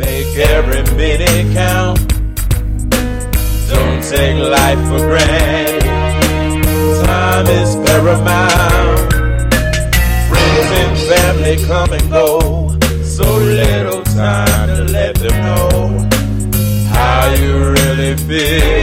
Make every minute count. Don't take life for granted. Time is paramount. Friends and family come and go. So little time to let them know how you really feel.